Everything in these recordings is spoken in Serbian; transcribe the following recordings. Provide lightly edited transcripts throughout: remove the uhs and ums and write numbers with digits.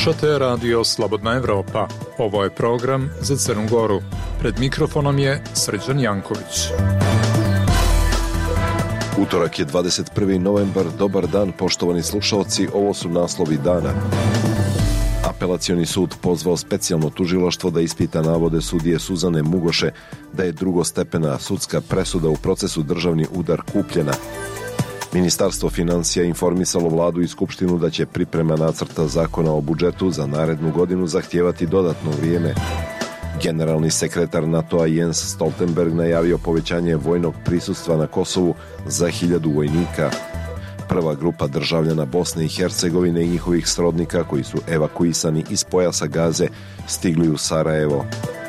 Slušate radio Slobodna Evropa. Ovo je program za Crnu Goru. Pred mikrofonom je Srđan Janković. Utorak je 21. novembar. Dobar dan, poštovani slušalci. Ovo su naslovi dana. Apelacioni sud pozvao specijalno tužilaštvo da ispita navode sudije Suzane Mugoše da je drugostepena sudska presuda u procesu državni udar kupljena. Ministarstvo finansija informisalo vladu i skupštinu da će priprema nacrta zakona o budžetu za narednu godinu zahtijevati dodatno vrijeme. Generalni sekretar NATO-a Jens Stoltenberg najavio povećanje vojnog prisustva na Kosovu za 1000 vojnika. Prva grupa državljana Bosne i Hercegovine i njihovih srodnika koji su evakuisani iz pojasa Gaze stigli u Sarajevo.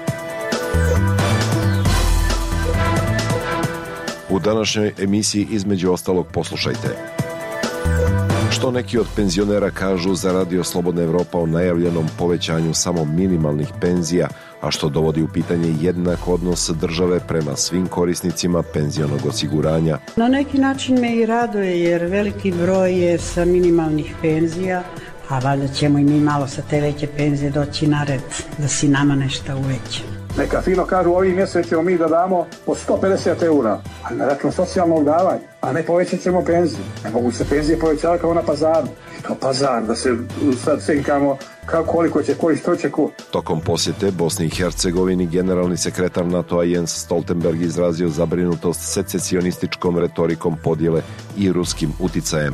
U današnjoj emisiji između ostalog poslušajte. Što neki od penzionera kažu za radio Slobodna Evropa o najavljenom povećanju samo minimalnih penzija, a što dovodi u pitanje jednak odnos države prema svim korisnicima penzionog osiguranja. Na neki način me i raduje jer veliki broj je sa minimalnih penzija, a valjda ćemo i mi malo sa te veće penzije doći na red da si nama nešto uveće. Neka fino kažu ovih mjesec ćemo mi da damo po 150 eura, ali na račun socijalnog davanja, a ne povećat ćemo penziju. Ne mogu se penzije povećavati kao na pazaru. I to pazar, da se sad senkamo koliko će koji što će ko. Tokom posjete Bosni i Hercegovini generalni sekretar NATO-a Jens Stoltenberg izrazio zabrinutost secesionističkom retorikom podjele i ruskim uticajem.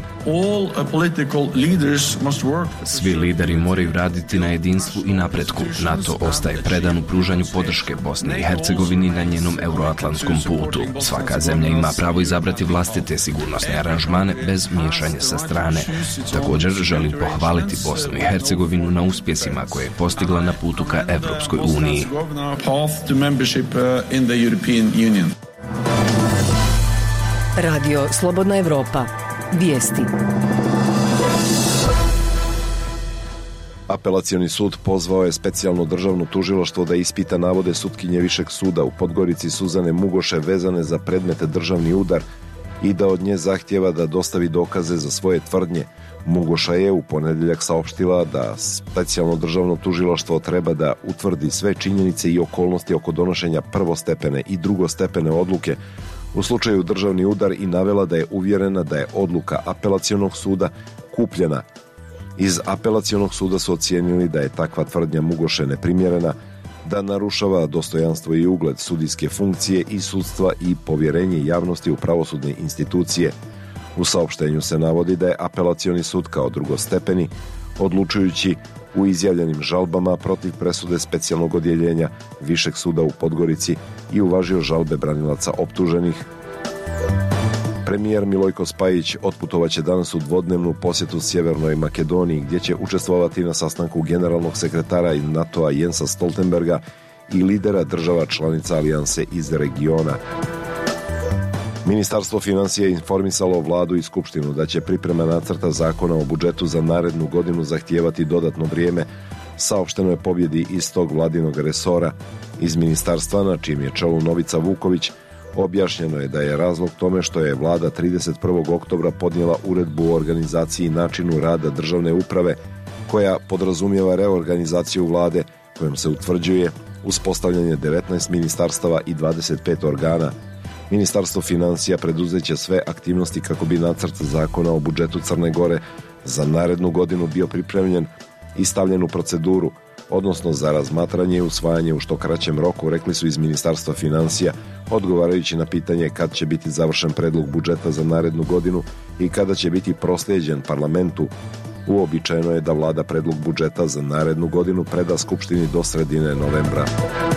Svi lideri moraju raditi na jedinstvu i napretku. NATO ostaje predan u pružanju podrške Bosni i Hercegovini na njenom euroatlantskom putu. Svaka zemlja ima pravo izabrati vlastite sigurnosne aranžmane bez miješanja sa strane. Također želim pohvaliti Bosnu i Hercegovinu na uspjesima koje je postigla na putu ka Evropskoj uniji. Radio Slobodna Evropa. Vijesti. Apelacioni sud pozvao je specijalno državno tužilaštvo da ispita navode sutkinje Višeg suda u Podgorici Suzane Mugoše vezane za predmete državni udar i da od nje zahtjeva da dostavi dokaze za svoje tvrdnje. Mugoša je u ponedjeljak saopštila da specijalno državno tužilaštvo treba da utvrdi sve činjenice i okolnosti oko donošenja prvostepene i drugostepene odluke u slučaju državni udar i navela da je uvjerena da je odluka apelacionog suda kupljena. Iz apelacionog suda su ocijenili da je takva tvrdnja Mugoše neprimjerena, da narušava dostojanstvo i ugled sudijske funkcije i sudstva i povjerenje javnosti u pravosudne institucije. U saopštenju se navodi da je apelacioni sud kao drugostepeni, odlučujući u izjavljenim žalbama protiv presude specijalnog odjeljenja Višeg suda u Podgorici i uvažio žalbe branilaca optuženih. Premijer Milojko Spajić otputovaće danas u dvodnevnu posjetu Sjevernoj Makedoniji, gdje će učestvovati na sastanku generalnog sekretara NATO-a Jensa Stoltenberga i lidera država članica alijanse iz regiona. Ministarstvo financija informisalo vladu i skupštinu da će priprema nacrta zakona o budžetu za narednu godinu zahtijevati dodatno vrijeme. Saopšteno je pobjedi iz tog vladinog resora. Iz ministarstva, na čijem je čelu Novica Vuković, objašnjeno je da je razlog tome što je vlada 31. oktobra podnijela uredbu o organizaciji i načinu rada državne uprave, koja podrazumijeva reorganizaciju vlade, kojom se utvrđuje uspostavljanje 19 ministarstava i 25 organa. Ministarstvo financija preduzeće sve aktivnosti kako bi nacrt zakona o budžetu Crne Gore za narednu godinu bio pripremljen i stavljen u proceduru, odnosno za razmatranje i usvajanje u što kraćem roku, rekli su iz Ministarstva financija, odgovarajući na pitanje kad će biti završen predlog budžeta za narednu godinu i kada će biti proslijeđen parlamentu. Uobičajeno je da vlada predlog budžeta za narednu godinu preda skupštini do sredine novembra.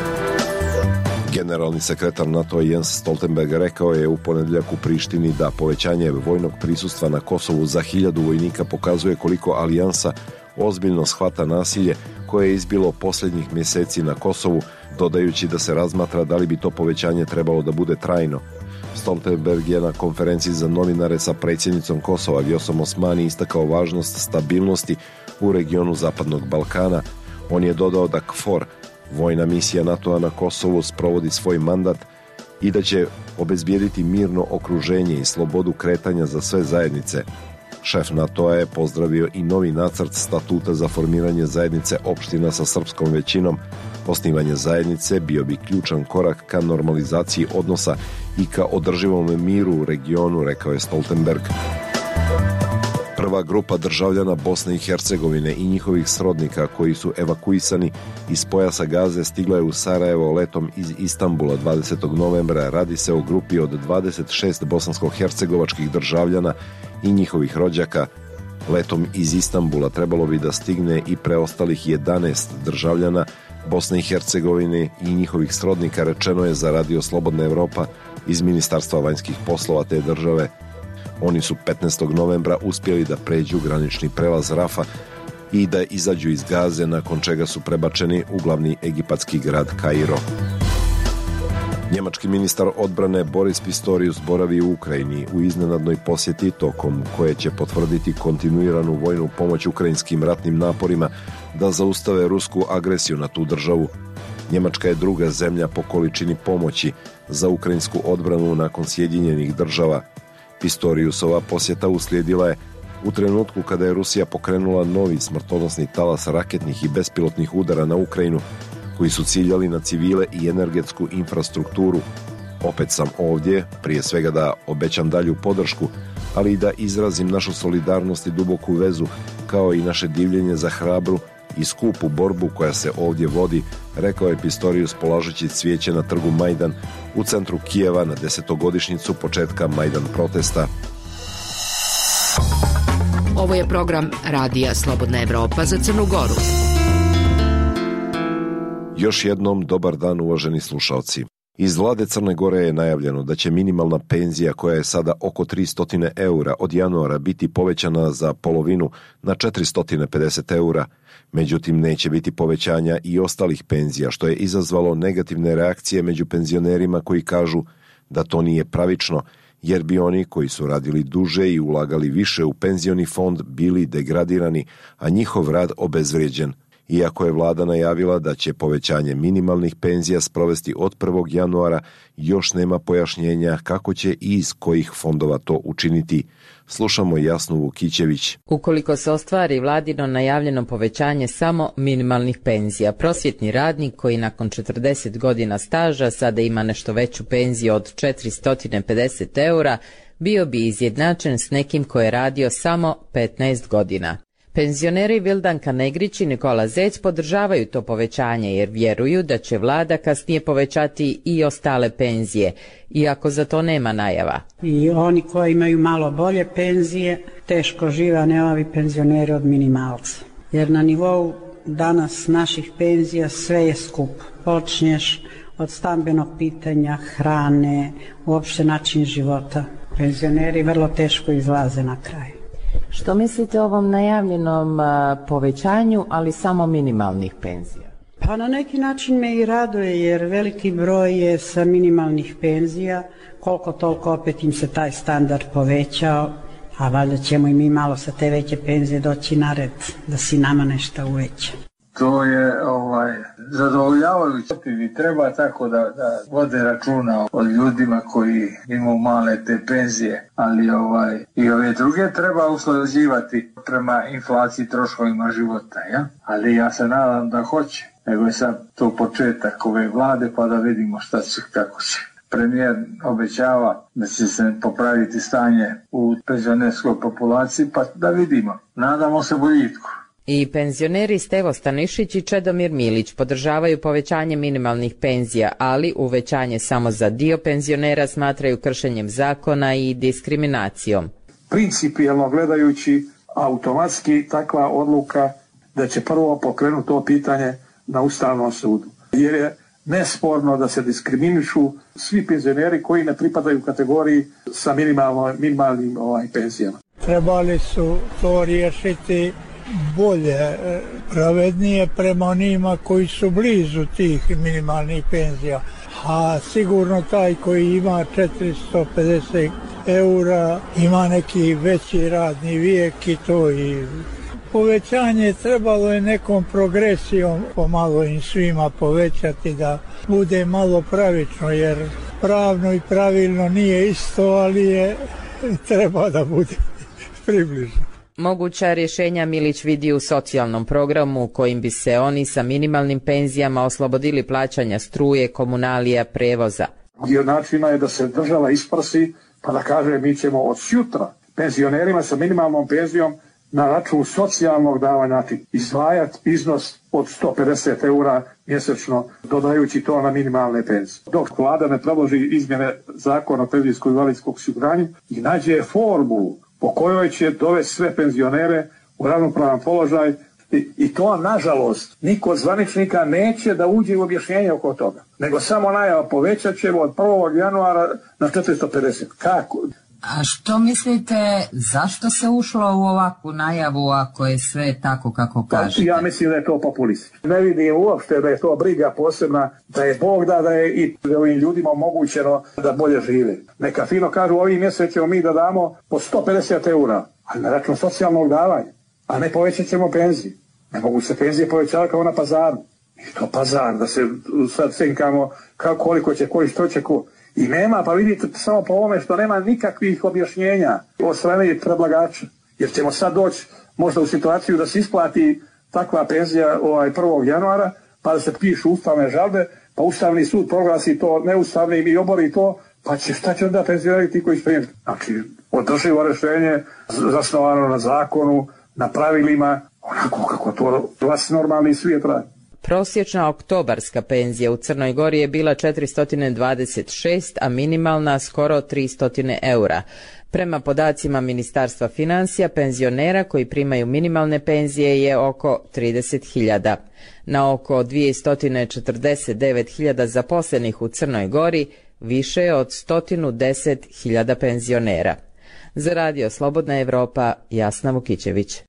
Generalni sekretar NATO Jens Stoltenberg rekao je u ponedjeljak u Prištini da povećanje vojnog prisustva na Kosovu za 1000 vojnika pokazuje koliko alijansa ozbiljno shvata nasilje koje je izbilo posljednjih mjeseci na Kosovu, dodajući da se razmatra da li bi to povećanje trebalo da bude trajno. Stoltenberg je na konferenciji za novinare sa predsjednicom Kosova Vjosom Osmani istakao važnost stabilnosti u regionu Zapadnog Balkana. On je dodao da KFOR, vojna misija NATO-a na Kosovu, sprovodi svoj mandat i da će obezbijediti mirno okruženje i slobodu kretanja za sve zajednice. Šef NATO-a je pozdravio i novi nacrt statuta za formiranje zajednice opština sa srpskom većinom. Osnivanje zajednice bio bi ključan korak ka normalizaciji odnosa i ka održivom miru u regionu, rekao je Stoltenberg. Prva grupa državljana Bosne i Hercegovine i njihovih srodnika koji su evakuisani iz pojasa Gaze stigla je u Sarajevo letom iz Istanbula 20. novembra. Radi se o grupi od 26 bosansko-hercegovačkih državljana i njihovih rođaka. Letom iz Istanbula trebalo bi da stigne i preostalih 11 državljana Bosne i Hercegovine i njihovih srodnika, rečeno je za Radio Slobodna Evropa iz Ministarstva vanjskih poslova te države. Oni su 15. novembra uspjeli da pređu granični prelaz Rafa i da izađu iz Gaze, nakon čega su prebačeni u glavni egipatski grad Kairo. Njemački ministar odbrane Boris Pistorius boravi u Ukrajini u iznenadnoj posjeti tokom koje će potvrditi kontinuiranu vojnu pomoć ukrajinskim ratnim naporima da zaustave rusku agresiju na tu državu. Njemačka je druga zemlja po količini pomoći za ukrajinsku odbranu nakon Sjedinjenih država. Pistoriusova posjeta uslijedila je u trenutku kada je Rusija pokrenula novi smrtonosni talas raketnih i bespilotnih udara na Ukrajinu, koji su ciljali na civile i energetsku infrastrukturu. Opet sam ovdje, prije svega da obećam dalju podršku, ali i da izrazim našu solidarnost i duboku vezu, kao i naše divljenje za hrabru i skupu borbu koja se ovdje vodi, rekao je Pistorius polažući cvijeće na trgu Majdan u centru Kijeva na 10-godišnjicu početka Majdan protesta. Ovo je program Radija Slobodna Evropa za Crnu Goru. Još jednom dobar dan, uvaženi slušalci. Iz vlade Crne Gore je najavljeno da će minimalna penzija, koja je sada oko 300 eura, od januara biti povećana za polovinu na 450 eura. Međutim, neće biti povećanja i ostalih penzija, što je izazvalo negativne reakcije među penzionerima koji kažu da to nije pravično, jer bi oni koji su radili duže i ulagali više u penzioni fond bili degradirani, a njihov rad obezvrijeđen. Iako je vlada najavila da će povećanje minimalnih penzija sprovesti od 1. januara, još nema pojašnjenja kako će i iz kojih fondova to učiniti. Slušamo Jasnu Vukićević. Ukoliko se ostvari vladino najavljeno povećanje samo minimalnih penzija, prosvjetni radnik koji nakon 40 godina staža sada ima nešto veću penziju od 450 eura, bio bi izjednačen s nekim ko je radio samo 15 godina. Penzioneri Vildanka Negrić i Nikola Zec podržavaju to povećanje jer vjeruju da će vlada kasnije povećati i ostale penzije, iako za to nema najava. I oni koji imaju malo bolje penzije teško žive, a ne ovi penzioneri od minimalca. Jer na nivou danas naših penzija sve je skup. Počneš od stambenog pitanja, hrane, uopšte način života. Penzioneri vrlo teško izlaze na kraj. Što mislite o ovom najavljenom povećanju, ali samo minimalnih penzija? Pa na neki način me i raduje, jer veliki broj je sa minimalnih penzija, koliko toliko opet im se taj standard povećao, a valjda ćemo i mi malo sa te veće penzije doći na red, da si nama nešto uveća. To je zadovoljavajuće i treba tako da vode računa o ljudima koji imaju male te penzije, ali i ove druge treba usklađivati prema inflaciji, troškovima života, ja? Ali ja se nadam da hoće, nego je sad to početak ove vlade pa da vidimo šta će, kako će. Premijer obećava da će se popraviti stanje u penzionerskoj populaciji, pa da vidimo. Nadamo se boljitku. I penzioneri Stevo Stanišić i Čedomir Milić podržavaju povećanje minimalnih penzija, ali uvećanje samo za dio penzionera smatraju kršenjem zakona i diskriminacijom. Principijelno gledajući, automatski takva odluka da će prvo pokrenuti to pitanje na Ustavnom sudu. Jer je nesporno da se diskriminišu svi penzioneri koji ne pripadaju kategoriji sa minimalnim penzijama. Trebali su to riješiti bolje, pravednije prema onima koji su blizu tih minimalnih penzija. A sigurno taj koji ima 450 eura ima neki veći radni vijek i to i povećanje trebalo je nekom progresijom pomalo im svima povećati da bude malo pravično, jer pravno i pravilno nije isto, ali treba da bude približno. Moguća rješenja Milić vidi u socijalnom programu kojim bi se oni sa minimalnim penzijama oslobodili plaćanja struje, komunalija, prevoza. Dio načina je da se država isprsi pa da kaže mi ćemo od sutra penzionerima sa minimalnom penzijom na račun socijalnog davanja izdvajati iznos od 150 eura mjesečno, dodajući to na minimalne penzije. Dok vlada ne predloži izmjene zakona o penzijskom i invalidskom osiguranju i nađe formulu po kojoj će dovesti sve penzionere u ravnopravan položaj i to, nažalost, niko od zvaničnika neće da uđe u objašnjenje oko toga, nego samo najava povećat ćemo od 1. januara na 450. Kako? A što mislite, zašto se ušlo u ovakvu najavu ako je sve tako kako kažete? Ja mislim da je to populistično. Ne vidim uopšte da je to briga posebna, da je Bog da je i ovim ljudima omogućeno da bolje žive. Neka fino kažu ovim mjesec ćemo mi da damo po 150 eura, ali na račun socijalnog davanja, a ne povećat ćemo penzije. Ne mogu se penzije povećavati kao na pazaru. I to pazar, da se sad senkamo koliko će, koji što će ko. I nema, pa vidite samo po ovome što nema nikakvih objašnjenja od strane predlagača. Jer ćemo sad doći možda u situaciju da se isplati takva penzija 1. januara, pa da se pišu ustavne žalbe, pa Ustavni sud proglasi to neustavnim i obori to, pa šta će onda penzioneri ti koji stoje? Znači, održivo rješenje zasnovano na zakonu, na pravilima, onako kako to vas normalni svijet radi. Prosječna oktobarska penzija u Crnoj Gori je bila 426, a minimalna skoro 300 eura. Prema podacima Ministarstva financija, penzionera koji primaju minimalne penzije je oko 30.000. Na oko 249.000 zaposlenih u Crnoj Gori više je od 110.000 penzionera. Za Radio Slobodna Evropa, Jasna Vukićević.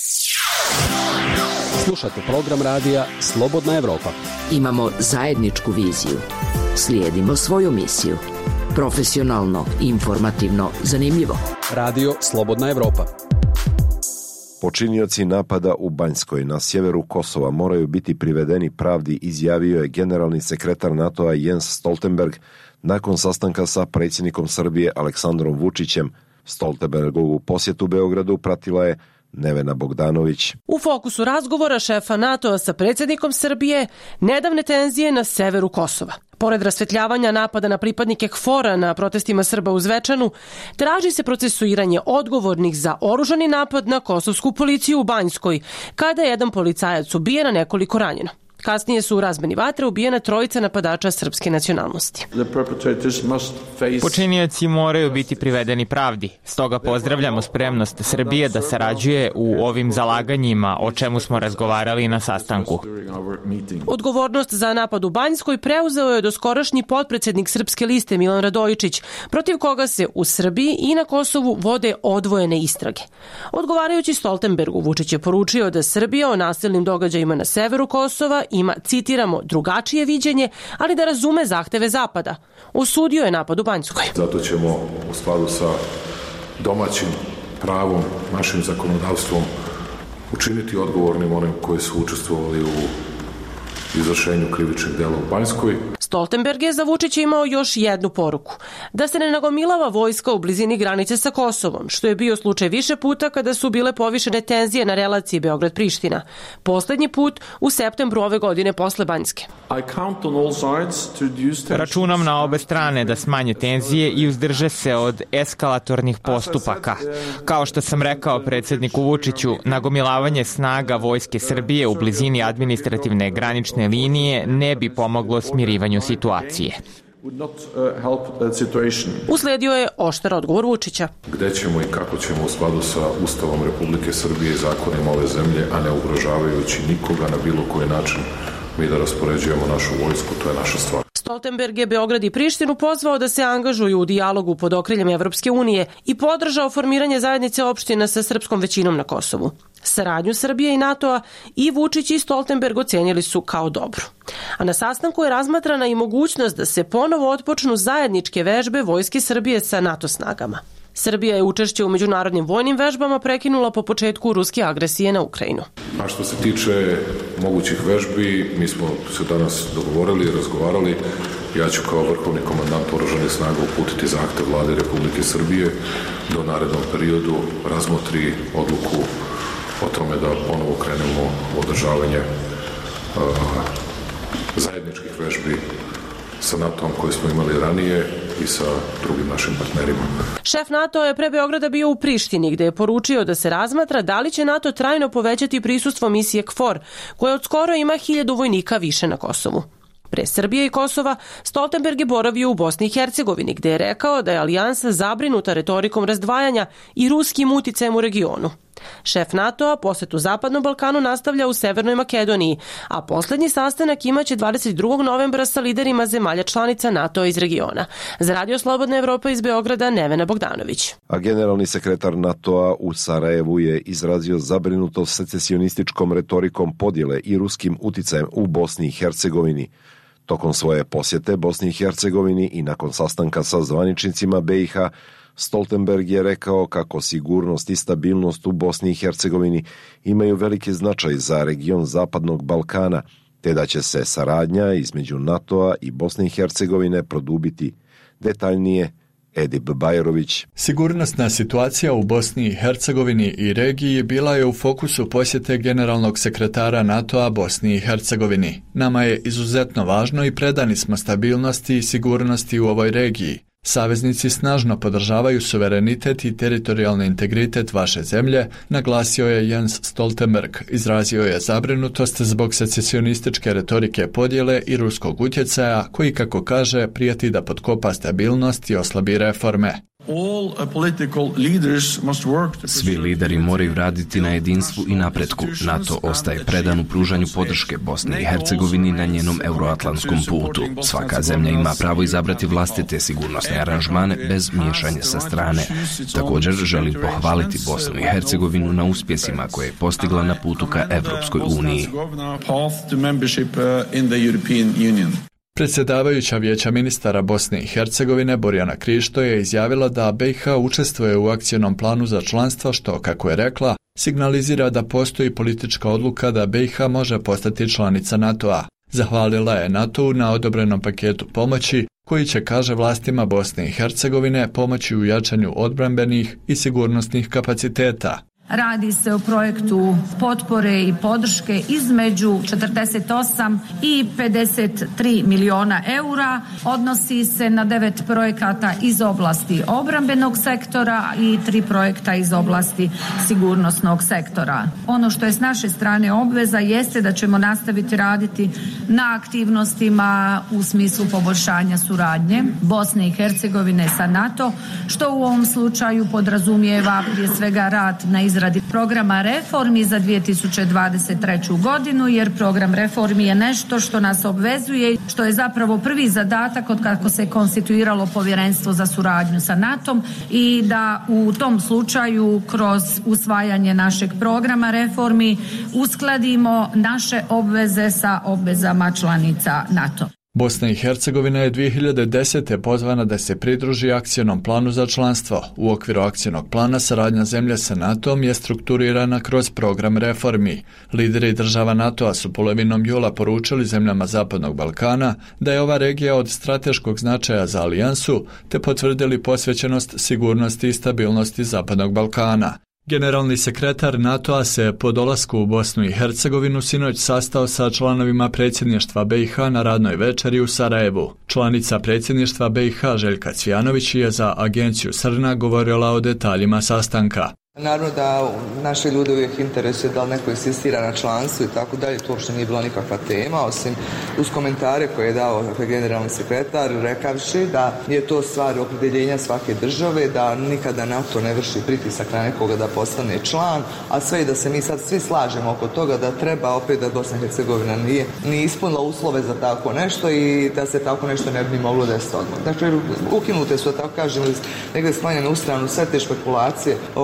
Slušate program radija Slobodna Evropa. Imamo zajedničku viziju. Slijedimo svoju misiju. Profesionalno, informativno, zanimljivo. Radio Slobodna Evropa. Počinioci napada u Banjskoj na sjeveru Kosova moraju biti privedeni pravdi, izjavio je generalni sekretar NATO-a Jens Stoltenberg nakon sastanka sa predsjednikom Srbije Aleksandrom Vučićem. Stoltenbergovu posjetu Beogradu pratila je Nevena Bogdanović. U fokusu razgovora šefa NATO-a sa predsjednikom Srbije nedavne tenzije na severu Kosova. Pored rasvetljavanja napada na pripadnike KFOR-a na protestima Srba u Zvečanu, traži se procesuiranje odgovornih za oružani napad na kosovsku policiju u Banjskoj, kada je jedan policajac ubijen, a nekoliko ranjeno. Kasnije su u razmeni vatre ubijena trojica napadača srpske nacionalnosti. Počinioci moraju biti privedeni pravdi. Stoga pozdravljamo spremnost Srbije da sarađuje u ovim zalaganjima, o čemu smo razgovarali na sastanku. Odgovornost za napad u Banjskoj preuzeo je doskorašnji potpredsjednik Srpske liste Milan Radojičić, protiv koga se u Srbiji i na Kosovu vode odvojene istrage. Odgovarajući Stoltenbergu, Vučić je poručio da Srbija o nasilnim događajima na severu Kosova ima, citiramo, drugačije viđenje, ali da razume zahteve Zapada. Osudio je napad u Banjskoj. Zato ćemo u skladu sa domaćim pravom, našim zakonodavstvom učiniti odgovornim onim koji su učestvovali u izvršenju krivičnih dela u Banjskoj. Stoltenberg je za Vučića imao još jednu poruku. Da se ne nagomilava vojska u blizini granice sa Kosovom, što je bio slučaj više puta kada su bile povišene tenzije na relaciji Beograd-Priština. Poslednji put u septembru ove godine posle Banjske. Računam na obe strane da smanje tenzije i uzdrže se od eskalatornih postupaka. Kao što sam rekao predsjedniku Vučiću, nagomilavanje snaga Vojske Srbije u blizini administrativne granične linije ne bi pomoglo smirivanju situacije. Usledio je oštar odgovor Vučića. Gde ćemo i kako ćemo u skladu sa Ustavom Republike Srbije i zakonima ove zemlje, a ne ugrožavajući nikoga na bilo koji način, mi da raspoređujemo našu vojsku, to je naša stvar. Stoltenberg je Beograd i Prištinu pozvao da se angažuju u dijalogu pod okriljem Evropske unije i podržao formiranje zajednice opština sa srpskom većinom na Kosovu. Saradnju Srbije i NATO-a i Vučić i Stoltenberg ocenjeli su kao dobru. A na sastanku je razmatrana i mogućnost da se ponovo otpočnu zajedničke vežbe Vojske Srbije sa NATO snagama. Srbija je učešće u međunarodnim vojnim vežbama prekinula po početku ruske agresije na Ukrajinu. A što se tiče mogućih vežbi, mi smo se danas dogovorili i razgovarali. Ja ću kao vrhovni komandant oružanih snaga uputiti zahtev Vlade Republike Srbije da u narednom periodu razmotri odluku o tome da ponovo krenemo u održavanje zajedničkih vežbi sa NATO-om koje smo imali ranije i sa drugim našim partnerima. Šef NATO je pre Beograda bio u Prištini, gde je poručio da se razmatra da li će NATO trajno povećati prisustvo misije KFOR, koja od skoro ima 1000 vojnika više na Kosovu. Pre Srbije i Kosova, Stoltenberg je boravio u Bosni i Hercegovini, gde je rekao da je alijansa zabrinuta retorikom razdvajanja i ruskim uticajem u regionu. Šef NATO-a posetu Zapadnom Balkanu nastavlja u Severnoj Makedoniji, a poslednji sastanak imaće 22. novembra sa liderima zemalja članica NATO iz regiona. Za Radio Slobodna Evropa iz Beograda, Nevena Bogdanović. A generalni sekretar NATO-a u Sarajevu je izrazio zabrinutost secesionističkom retorikom podjele i ruskim uticajem u Bosni i Hercegovini. Tokom svoje posjete Bosni i Hercegovini i nakon sastanka sa zvaničnicima BiH, Stoltenberg je rekao kako sigurnost i stabilnost u Bosni i Hercegovini imaju veliki značaj za region Zapadnog Balkana, te da će se saradnja između NATO-a i Bosne i Hercegovine produbiti. Detaljnije, Edip Bajrović. Sigurnosna situacija u Bosni i Hercegovini i regiji bila je u fokusu posjete generalnog sekretara NATO-a Bosni i Hercegovini. Nama je izuzetno važno i predani smo stabilnosti i sigurnosti u ovoj regiji. Saveznici snažno podržavaju suverenitet i teritorijalni integritet vaše zemlje, naglasio je Jens Stoltenberg. Izrazio je zabrinutost zbog secesionističke retorike podjele i ruskog utjecaja, koji, kako kaže, prijeti da potkopa stabilnost i oslabi reforme. Svi lideri moraju raditi na jedinstvu i napretku. NATO ostaje predan u pružanju podrške Bosni i Hercegovini na njenom euroatlantskom putu. Svaka zemlja ima pravo izabrati vlastite sigurnosne aranžmane bez miješanja sa strane. Također želim pohvaliti Bosnu i Hercegovinu na uspjesima koje je postigla na putu ka Evropskoj uniji. Predsjedavajuća Vijeća ministara Bosne i Hercegovine Borjana Krišto je izjavila da BiH učestvuje u akcionom planu za članstvo, što, kako je rekla, signalizira da postoji politička odluka da BiH može postati članica NATO-a. Zahvalila je NATO-u na odobrenom paketu pomoći, koji će, kaže vlastima Bosne i Hercegovine, pomoći u jačanju odbrambenih i sigurnosnih kapaciteta. Radi se o projektu potpore i podrške između 48 i 53 miliona eura. Odnosi se na 9 projekata iz oblasti obrambenog sektora i 3 projekta iz oblasti sigurnosnog sektora. Ono što je s naše strane obveza jeste da ćemo nastaviti raditi na aktivnostima u smislu poboljšanja suradnje Bosne i Hercegovine sa NATO, što u ovom slučaju podrazumijeva prije svega rad na izradi programa reformi za 2023. godinu, jer program reformi je nešto što nas obvezuje, što je zapravo prvi zadatak od kako se konstituiralo povjerenstvo za suradnju sa NATO-om, i da u tom slučaju kroz usvajanje našeg programa reformi uskladimo naše obveze sa obvezama članica NATO. Bosna i Hercegovina je 2010. pozvana da se pridruži akcionom planu za članstvo. U okviru akcionog plana saradnja zemlje sa NATO-om je strukturirana kroz program reformi. Lideri država NATO-a su polovinom jula poručili zemljama Zapadnog Balkana da je ova regija od strateškog značaja za alijansu, te potvrdili posvećenost sigurnosti i stabilnosti Zapadnog Balkana. Generalni sekretar NATO-a se po dolasku u Bosnu i Hercegovinu sinoć sastao sa članovima predsjedništva BiH na radnoj večeri u Sarajevu. Članica predsjedništva BiH Željka Cvijanović je za agenciju Srna govorila o detaljima sastanka. Naravno da naše ljude uvijek interesuje da li neko insistira na članstvu i tako dalje, to uopšte nije bila nikakva tema, osim uz komentare koje je dao generalni sekretar, rekavši da je to stvar opredjeljenja svake države, da nikada NATO ne vrši pritisak na nekoga da postane član, a sve i da se mi sad svi slažemo oko toga da treba opet da Bosna i Hercegovina nije ispunila uslove za tako nešto i da se tako nešto ne bi moglo desiti odmah. Dakle, ukinute su, tako kažem, negdje sklanjene u stranu sve te špekulacije oko čega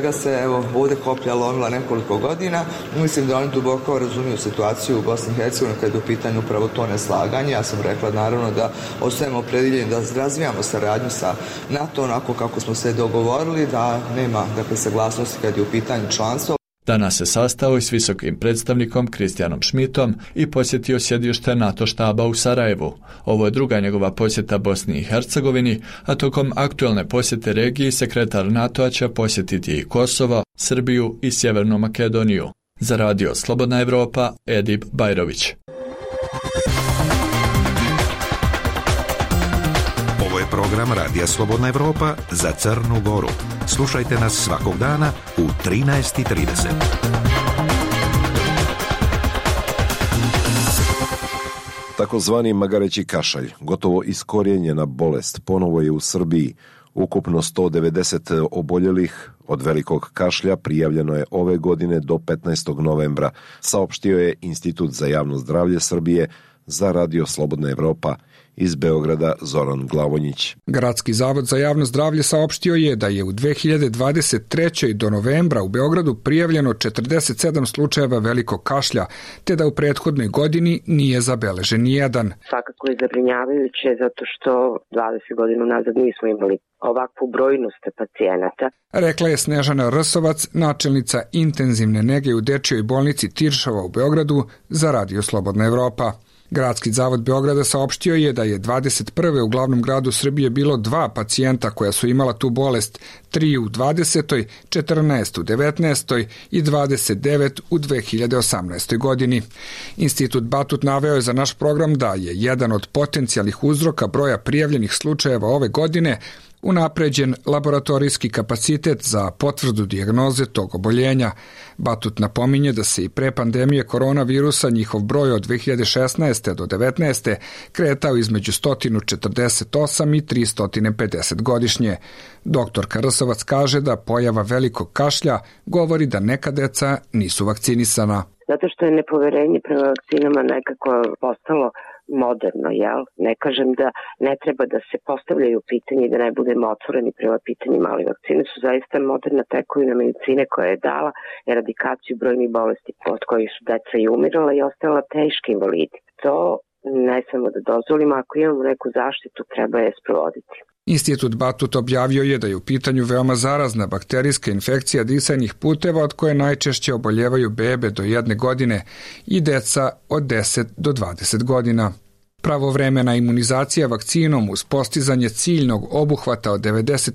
čega se ovdje koplja lomila nekoliko godina. Mislim da oni duboko razumiju situaciju u Bosni i Hercegovini kad je u pitanju upravo to neslaganje. Ja sam rekla naravno da ostajemo opredeljeni da razvijamo saradnju sa NATO onako kako smo se dogovorili, da nema saglasnosti kad je u pitanju članstvo. Danas se sastao i s visokim predstavnikom Kristijanom Šmitom i posjetio sjedište NATO štaba u Sarajevu. Ovo je druga njegova posjeta Bosni i Hercegovini, a tokom aktualne posjete regiji sekretar NATO-a će posjetiti i Kosovo, Srbiju i Sjevernu Makedoniju. Za radio Slobodna Evropa, Edip Bajrović. Ovo je program Radija Slobodna Evropa za Crnu Goru. Slušajte nas svakog dana u 13:30. Takozvani magareći kašalj, gotovo iskorijenjena bolest, ponovo je u Srbiji. Ukupno 190 oboljelih od velikog kašlja prijavljeno je ove godine do 15. novembra, saopštio je Institut za javno zdravlje Srbije za radio Slobodna Evropa. Iz Beograda Zoran Glavonjić. Gradski zavod za javno zdravlje saopštio je da je u 2023. do novembra u Beogradu prijavljeno 47 slučajeva velikog kašlja, te da u prethodnoj godini nije zabeležen nijedan. Svakako je zabrinjavajuće zato što 20 godina nazad nismo imali ovakvu brojnost pacijenata. Rekla je Snežana Rsovac, načelnica intenzivne nege u dečjoj bolnici Tiršova u Beogradu za radio Slobodna Evropa. Gradski zavod Beograda saopštio je da je 21. u glavnom gradu Srbije bilo 2 pacijenta koja su imala tu bolest, 3 u 20., 14 u 19. i 29 u 2018. godini. Institut Batut naveo je za naš program da je jedan od potencijalnih uzroka broja prijavljenih slučajeva ove godine unapređen laboratorijski kapacitet za potvrdu dijagnoze tog oboljenja. Batut napominje da se i pre pandemije koronavirusa njihov broj od 2016. do 2019. kretao između 148 i 350 godišnje. Dr. Rsovac kaže da pojava velikog kašlja govori da neka deca nisu vakcinisana. Zato što je nepoverenje prema vakcinama nekako postalo moderno, jel? Ne kažem da ne treba da se postavljaju pitanje i da ne budemo otvoreni prema pitanjima, ali vakcine su zaista moderna tekovina medicine koja je dala eradikaciju brojnih bolesti od kojih su deca i umirala i ostala teški invalidi. To ne samo da dozvolimo, ako imamo neku zaštitu, treba je sprovoditi. Institut Batut objavio je da je u pitanju veoma zarazna bakterijska infekcija disajnih puteva od koje najčešće oboljevaju bebe do 1 godine i deca od 10 do 20 godina. Pravovremena imunizacija vakcinom uz postizanje ciljnog obuhvata od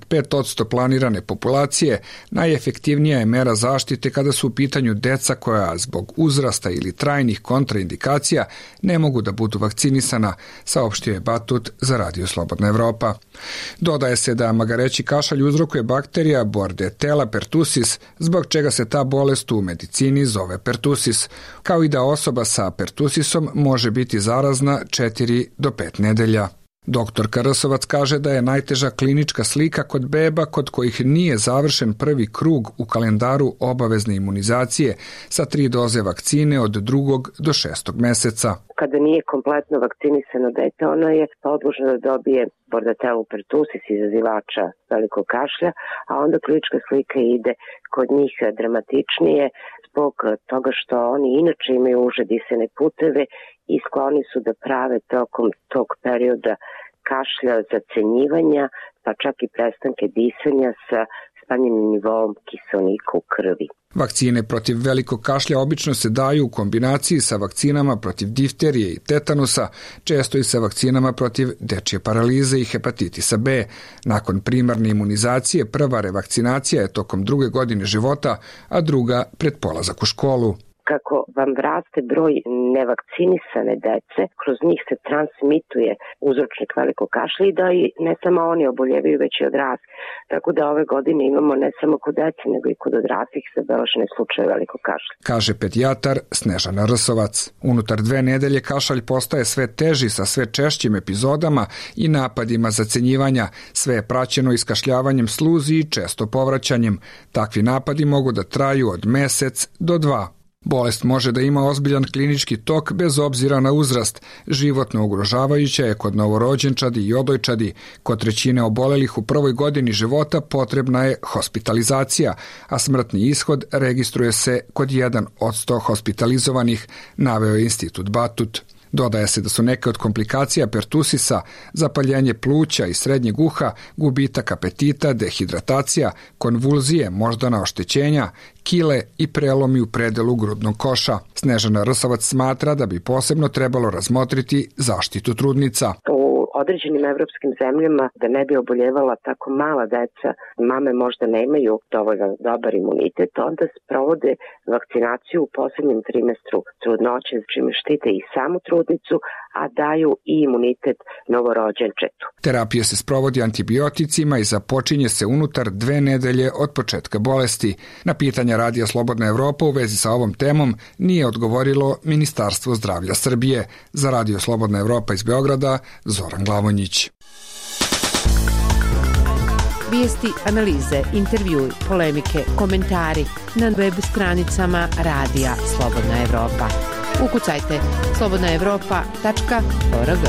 95% planirane populacije najefektivnija je mera zaštite kada su u pitanju deca koja zbog uzrasta ili trajnih kontraindikacija ne mogu da budu vakcinisana, saopštio je Batut za radio Slobodna Evropa. Dodaje se da magareći kašalj uzrokuje bakterija Bordetella pertussis, zbog čega se ta bolest u medicini zove pertussis, kao i da osoba sa pertussisom može biti zarazna 4 do 5 nedelja. Dr. Rsovac kaže da je najteža klinička slika kod beba kod kojih nije završen prvi krug u kalendaru obavezne imunizacije sa 3 doze vakcine od 2. do 6. meseca. Kada nije kompletno vakcinisano dete, ono je podložno da dobije Bordetella pertussis, izazivača velikog kašlja, a onda klinička slika ide kod njih dramatičnije zbog toga što oni inače imaju uže disajne puteve i skloni su da prave tokom tog perioda kašlja zacenjivanja, pa čak i prestanke disanja sa smanjenim nivoom kiseonika u krvi. Vakcine protiv velikog kašlja obično se daju u kombinaciji sa vakcinama protiv difterije i tetanusa, često i sa vakcinama protiv dečje paralize i hepatitisa B. Nakon primarne imunizacije, prva revakcinacija je tokom 2. godine života, a druga pred polazak u školu. Kako vam raste broj nevakcinisane dece, kroz njih se transmituje uzročnik velikog kašlja i da i ne samo oni oboljevaju, već i odrasli. Tako da ove godine imamo ne samo kod dece, nego i kod odraslih zabeležene slučaje velikog kašlja. Kaže pedijatar Snežana Rsovac. Unutar 2 nedelje kašalj postaje sve teži sa sve češćim epizodama i napadima zacenjivanja. Sve je praćeno iskašljavanjem sluzi i često povraćanjem. Takvi napadi mogu da traju od mesec do 2. Bolest može da ima ozbiljan klinički tok bez obzira na uzrast. Životno ugrožavajuća je kod novorođenčadi i odojčadi. Kod trećine obolelih u prvoj godini života potrebna je hospitalizacija, a smrtni ishod registruje se kod 1 od 100 hospitalizovanih, naveo je Institut Batut. Dodaje se da su neke od komplikacija pertusisa, zapaljenje pluća i srednjeg uha, gubitak apetita, dehidratacija, konvulzije, moždana oštećenja, kile i prelomi u predelu grudnog koša. Snežana Rsavac smatra da bi posebno trebalo razmotriti zaštitu trudnica. U određenim evropskim zemljama da ne bi oboljevala tako mala deca, mame možda nemaju dovoljno dobar imunitet, onda sprovode vakcinaciju u poslednjem trimestru trudnoće, čime štite i samu trudnicu, a daju i imunitet novorođenčetu. Terapija se sprovodi antibioticima i započinje se unutar 2 nedelje od početka bolesti. Na pitanja Radija Slobodna Evropa u vezi sa ovom temom nije odgovorilo Ministarstvo zdravlja Srbije. Za Radio Slobodna Evropa iz Beograda, Zoran Glavonjić. Vijesti, analize, intervjui, polemike, komentari na web stranicama Radija Slobodna Evropa. Ukucajte slobodnaevropa.org.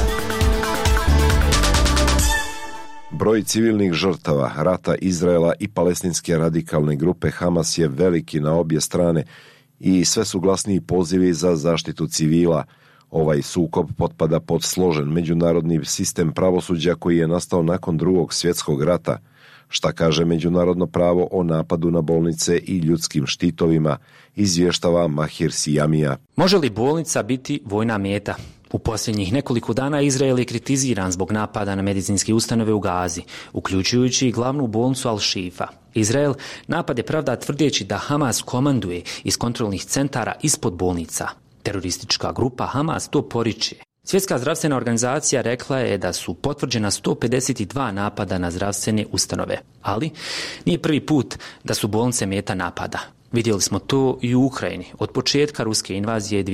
Broj civilnih žrtava rata Izraela i palestinske radikalne grupe Hamas je veliki na obje strane i sve su glasniji pozivi za zaštitu civila. Ovaj sukob potpada pod složen međunarodni sistem pravosuđa koji je nastao nakon Drugog svjetskog rata. Šta kaže međunarodno pravo o napadu na bolnice i ljudskim štitovima, izvještava Mahir Sijamija. Može li bolnica biti vojna meta? U posljednjih nekoliko dana Izrael je kritiziran zbog napada na medicinske ustanove u Gazi, uključujući i glavnu bolnicu Al-Shifa. Izrael napade pravda tvrdeći da Hamas komanduje iz kontrolnih centara ispod bolnica. Teroristička grupa Hamas to poriče. Svjetska zdravstvena organizacija rekla je da su potvrđena 152 napada na zdravstvene ustanove, ali nije prvi put da su bolnice meta napada. Vidjeli smo to i u Ukrajini od početka ruske invazije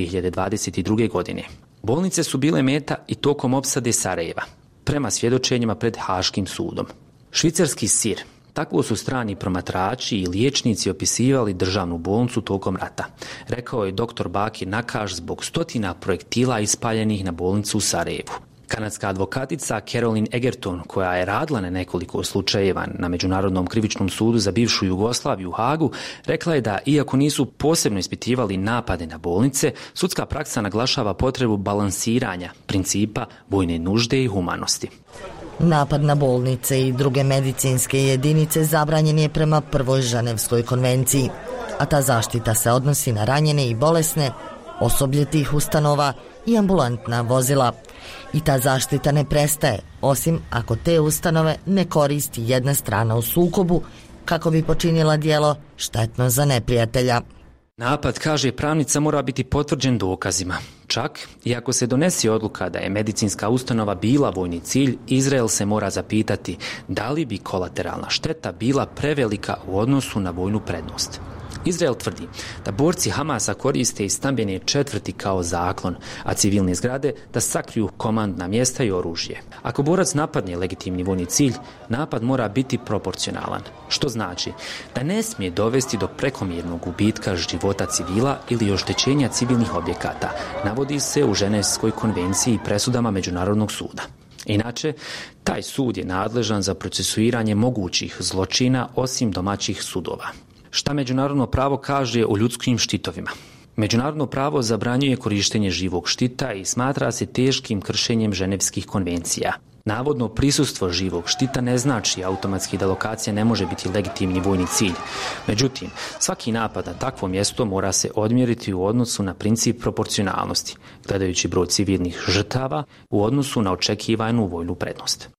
2022. godine. Bolnice su bile meta i tokom opsade Sarajeva, prema svjedočenjima pred Haškim sudom. Švicarski sir. Tako su strani promatrači i liječnici opisivali državnu bolnicu tokom rata, rekao je dr. Bakir Nakaš zbog stotina projektila ispaljenih na bolnicu u Sarajevu. Kanadska advokatica Caroline Egerton, koja je radila na nekoliko slučajeva na Međunarodnom krivičnom sudu za bivšu Jugoslaviju u Hagu, rekla je da, iako nisu posebno ispitivali napade na bolnice, sudska praksa naglašava potrebu balansiranja principa vojne nužde i humanosti. Napad na bolnice i druge medicinske jedinice zabranjen je prema prvoj Ženevskoj konvenciji, a ta zaštita se odnosi na ranjene i bolesne, osoblje tih ustanova i ambulantna vozila. I ta zaštita ne prestaje, osim ako te ustanove ne koristi jedna strana u sukobu kako bi počinila djelo štetno za neprijatelja. Napad, kaže pravnica, mora biti potvrđen dokazima. Čak i ako se donese odluka da je medicinska ustanova bila vojni cilj, Izrael se mora zapitati da li bi kolateralna šteta bila prevelika u odnosu na vojnu prednost. Izrael tvrdi da borci Hamasa koriste i stambene četvrti kao zaklon, a civilne zgrade da sakriju komandna mjesta i oružje. Ako borac napadne legitimni vojni cilj, napad mora biti proporcionalan, što znači da ne smije dovesti do prekomjernog gubitka života civila ili oštećenja civilnih objekata, navodi se u Ženevskoj konvenciji i presudama Međunarodnog suda. Inače, taj sud je nadležan za procesuiranje mogućih zločina osim domaćih sudova. Šta međunarodno pravo kaže o ljudskim štitovima? Međunarodno pravo zabranjuje korištenje živog štita i smatra se teškim kršenjem ženevskih konvencija. Navodno prisustvo živog štita ne znači automatski da lokacija ne može biti legitimni vojni cilj. Međutim, svaki napad na takvo mjesto mora se odmjeriti u odnosu na princip proporcionalnosti, gledajući broj civilnih žrtava u odnosu na očekivanu vojnu prednost.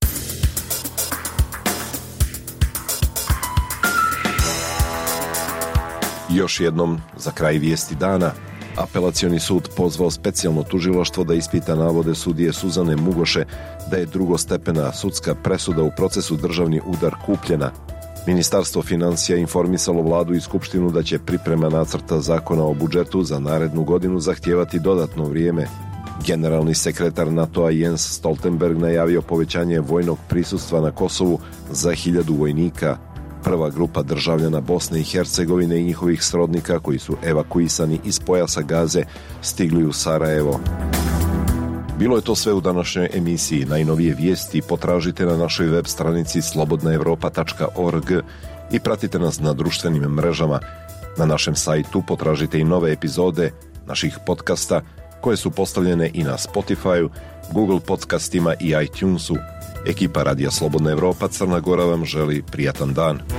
Još jednom, za kraj vijesti dana, Apelacioni sud pozvao specijalno tužilaštvo da ispita navode sudije Suzane Mugoše da je drugostepena sudska presuda u procesu državni udar kupljena. Ministarstvo financija informisalo vladu i skupštinu da će priprema nacrta zakona o budžetu za narednu godinu zahtijevati dodatno vrijeme. Generalni sekretar NATO-a Jens Stoltenberg najavio povećanje vojnog prisustva na Kosovu za 1000 vojnika. Prva grupa državljana Bosne i Hercegovine i njihovih srodnika koji su evakuisani iz pojasa Gaze stigli u Sarajevo. Bilo je to sve u današnjoj emisiji. Najnovije vijesti potražite na našoj web stranici slobodnaevropa.org i pratite nas na društvenim mrežama. Na našem sajtu potražite i nove epizode naših podcasta koje su postavljene i na Spotify-u, Google podcastima i iTunesu. Ekipa Radija Slobodna Evropa Crna Gora vam želi prijatan dan.